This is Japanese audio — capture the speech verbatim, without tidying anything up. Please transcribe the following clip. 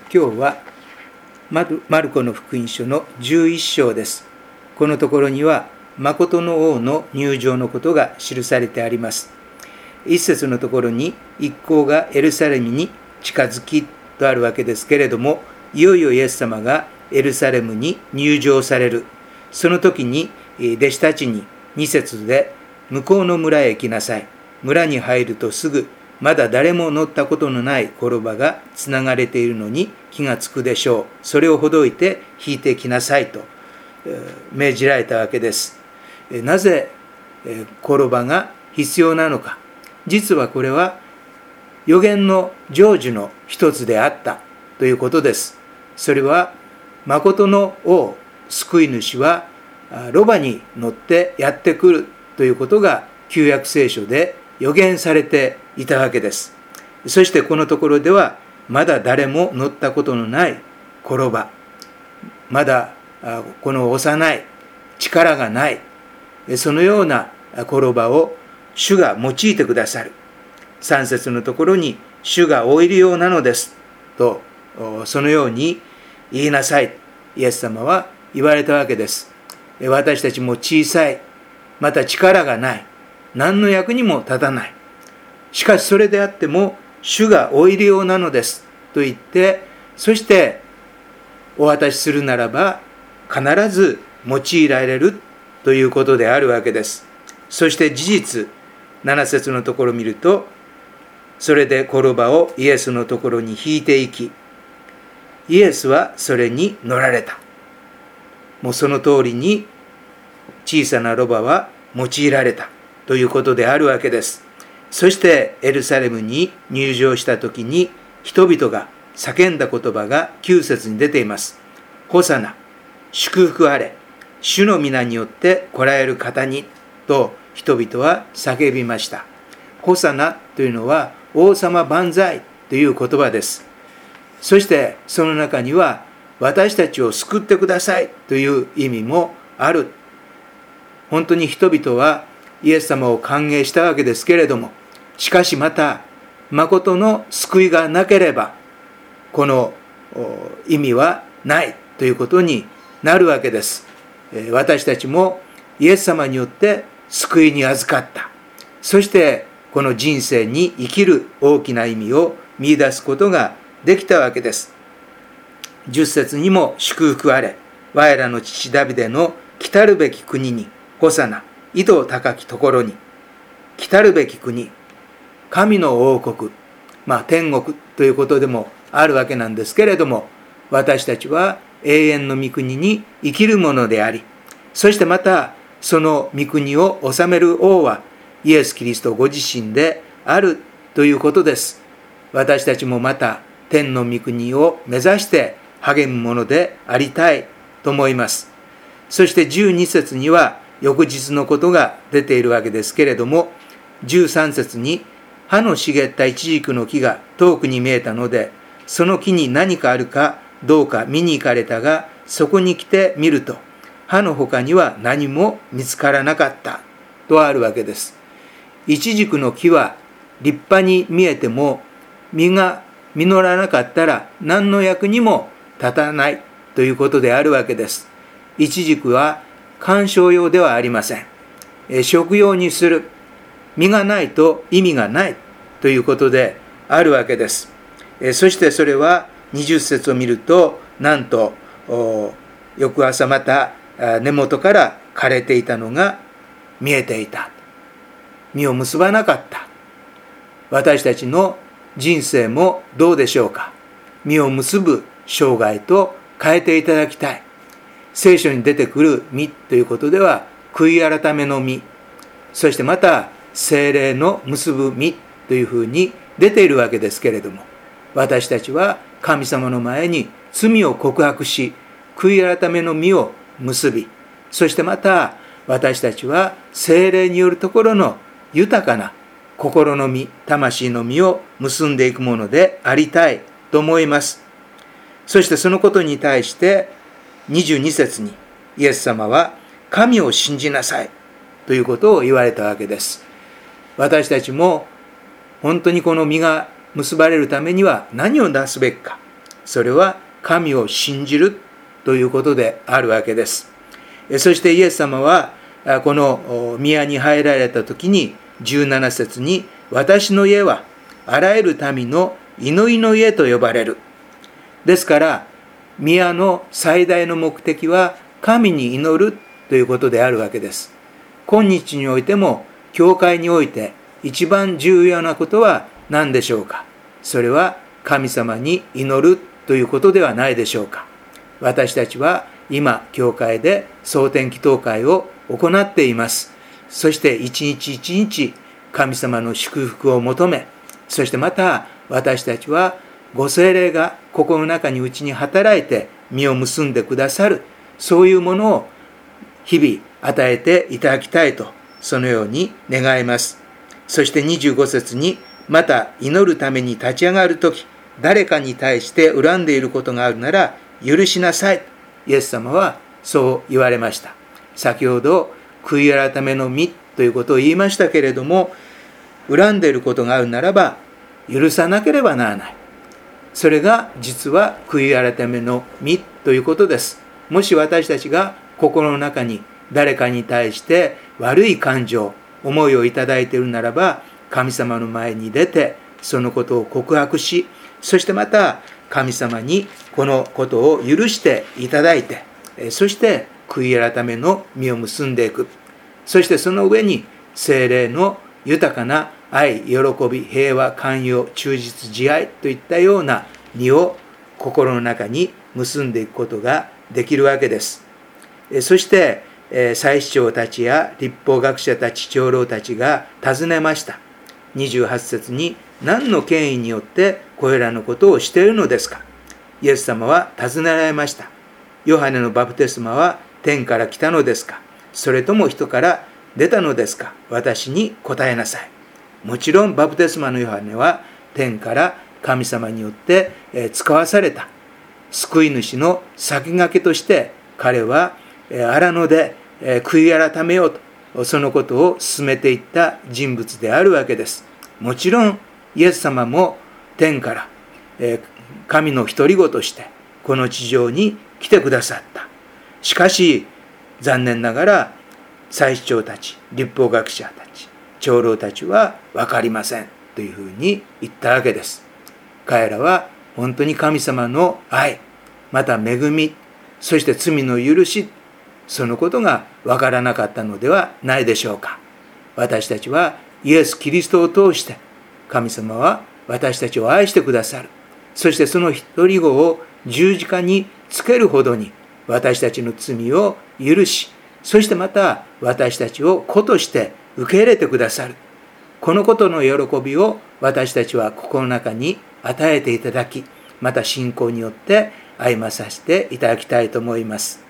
今日はマルコの福音書のじゅういっ章です。このところには誠の王の入場のことが記されてあります。一節のところに一行がエルサレムに近づきとあるわけですけれども、いよいよイエス様がエルサレムに入場される。その時に弟子たちにに節で向こうの村へ行きなさい。村に入るとすぐまだ誰も乗ったことのない転ばがつながれているのに気がつくでしょう。それをほどいて引いてきなさいと命じられたわけです。なぜ転ばが必要なのか。実はこれは預言の成就の一つであったということです。それは誠の王救い主はロバに乗ってやってくるということが旧約聖書で予言されていたわけです。そしてこのところではまだ誰も乗ったことのない転ば、まだこの幼い力がないそのような転ばを主が用いてくださる。さん節のところに主が老いるようなのですとそのように言いなさい、イエス様は言われたわけです。私たちも小さい、また力がない、何の役にも立たない。しかしそれであっても主が老いるようなのですと言って、そしてお渡しするならば必ず用いられるということであるわけです。そして事実なな節のところを見ると、それで転ばをイエスのところに引いていき、イエスはそれに乗られた。もうその通りに小さなロバは用いられたということであるわけです。そしてエルサレムに入場した時に人々が叫んだ言葉がきゅう節に出ています。ホサナ、祝福あれ、主の皆によって来られる方にと人々は叫びました。ホサナというのは王様万歳という言葉です。そしてその中には私たちを救ってくださいという意味もある。本当に人々はイエス様を歓迎したわけですけれども、しかしまた誠の救いがなければこの意味はないということになるわけです。私たちもイエス様によって救いに預かった。そしてこの人生に生きる大きな意味を見出すことができたわけです。じゅっ節にも祝福あれ、我らの父ダビデの来たるべき国にホサナ、緯度高きところに、来たるべき国、神の王国、まあ天国ということでもあるわけなんですけれども、私たちは永遠の御国に生きるものであり、そしてまたその御国を治める王はイエス・キリストご自身であるということです。私たちもまた天の御国を目指して励むものでありたいと思います。そしてじゅうに節には翌日のことが出ているわけですけれども、じゅうさん節に葉の茂ったイチジクの木が遠くに見えたので、その木に何かあるかどうか見に行かれたが、そこに来てみると葉の他には何も見つからなかったとあるわけです。イチジクの木は立派に見えても実が実らなかったら何の役にも立たないということであるわけです。イチジクは観賞用ではありません。食用にする。実がないと意味がないということであるわけです。そしてそれはにじゅっ節を見ると、なんと翌朝また根元から枯れていたのが見えていた。実を結ばなかった。私たちの人生もどうでしょうか。実を結ぶ生涯と変えていただきたい。聖書に出てくる実ということでは、悔い改めの実、そしてまた聖霊の結ぶ実というふうに出ているわけですけれども、私たちは神様の前に罪を告白し、悔い改めの実を結び、そしてまた私たちは聖霊によるところの豊かな心の実、魂の実を結んでいくものでありたいと思います。そしてそのことに対してにじゅうに節にイエス様は神を信じなさいということを言われたわけです。私たちも本当にこの実が結ばれるためには何をなすべきか、 それは神を信じるということであるわけです。そしてイエス様はこの宮に入られた時にじゅうなな節に、私の家はあらゆる民の祈りの家と呼ばれる。ですから宮の最大の目的は神に祈るということであるわけです。今日においても教会において一番重要なことは何でしょうか。それは神様に祈るということではないでしょうか。私たちは今教会で蒼天祈祷会を行っています。そして一日一日神様の祝福を求め、そしてまた私たちはご聖霊が心の中に内に働いて実を結んでくださる、そういうものを日々与えていただきたいと、そのように願います。そしてにじゅうご節に、また祈るために立ち上がるとき、誰かに対して恨んでいることがあるなら許しなさい。イエス様はそう言われました。先ほど悔い改めの実ということを言いましたけれども、恨んでいることがあるならば許さなければならない。それが実は悔い改めの実ということです。もし私たちが心の中に誰かに対して悪い感情、思いをいただいているならば、神様の前に出てそのことを告白し、そしてまた神様にこのことを許していただいて、そして悔い改めの実を結んでいく。そしてその上に聖霊の豊かな愛、喜び、平和、寛容、忠実、慈愛といったような実を心の中に結んでいくことができるわけです。そして祭司長たちや律法学者たち、長老たちが尋ねました。にじゅうはち節に、何の権威によってこれらのことをしているのですか。イエス様は尋ねられました。ヨハネのバプテスマは天から来たのですか、それとも人から出たのですか。私に答えなさい。もちろんバプテスマのヨハネは天から神様によって使わされた救い主の先駆けとして、彼は荒野で悔い改めようとそのことを進めていった人物であるわけです。もちろんイエス様も天から神の独り子としてこの地上に来てくださった。しかし残念ながら祭司長たち、律法学者たち、長老たちは分かりませんというふうに言ったわけです。彼らは本当に神様の愛、また恵み、そして罪の許し、そのことが分からなかったのではないでしょうか。私たちはイエス・キリストを通して神様は私たちを愛してくださる。そしてその一人子を十字架につけるほどに私たちの罪を許し、そしてまた私たちを子として受け入れてくださる。このことの喜びを私たちは心の中に与えていただき、また信仰によって歩まさせていただきたいと思います。